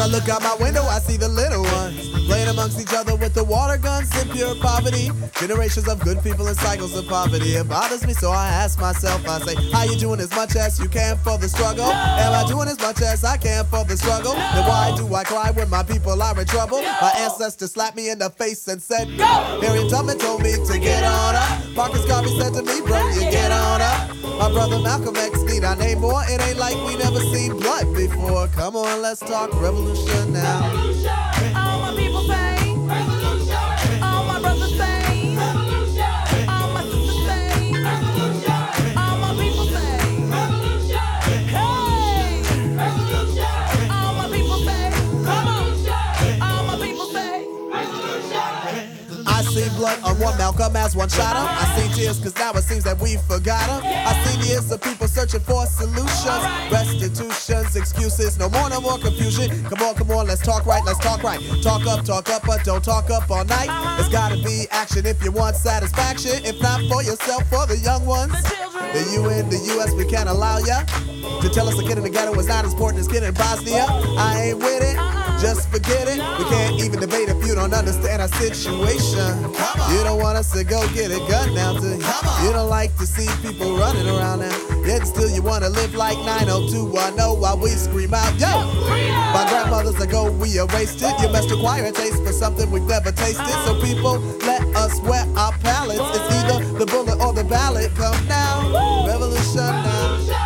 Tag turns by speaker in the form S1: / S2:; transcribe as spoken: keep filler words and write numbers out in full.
S1: I look out my window, I see the little ones playing amongst each other with the water guns in pure poverty. Generations of good people and cycles of poverty. It bothers me, so I ask myself, I say, how you doing as much as you can for the struggle? Am I doing as much as I can for the struggle? Then why do I cry when my people are in trouble? My ancestors slapped me in the face and said, go! Harriet Tubman told me to get on up. Marcus Garvey said to me, bro, you get on up. My brother Malcolm X, need I name more? It ain't like we never seen blood before. Come on, let's talk revolution now.
S2: Revolution. All my people say. Revolution. All my brothers say. Revolution. All my sisters say. Revolution. All my people say. Revolution. Hey. Revolution. All my people say. Come on. All my people say. Revolution.
S1: I seen blood on one Malcolm as one shot him. I seen tears cause now it seems that we forgot him. I seen years of people searching for solutions, restitutions, excuses, no more, no more confusion. Come on, come on, let's talk right, let's talk right. Talk up, talk up, but don't talk up all night. There's gotta be action if you want satisfaction. If not for yourself, for the young ones. The U N, the U S, we can't allow ya to tell us a kid in the ghetto is not as important as kid in Bosnia. I ain't with it, just forget it. We can't even debate if you don't understand our situation. You don't want us to go get a gun now, do you? You don't like to see people running around now. Yet still you wanna live like nine oh two one oh while we scream out, yo! My grandmothers ago we erased it. You must acquire a taste for something we've never tasted. So people, let us wet our palates. It's either the bullet or the ballot. Come now, revolution now.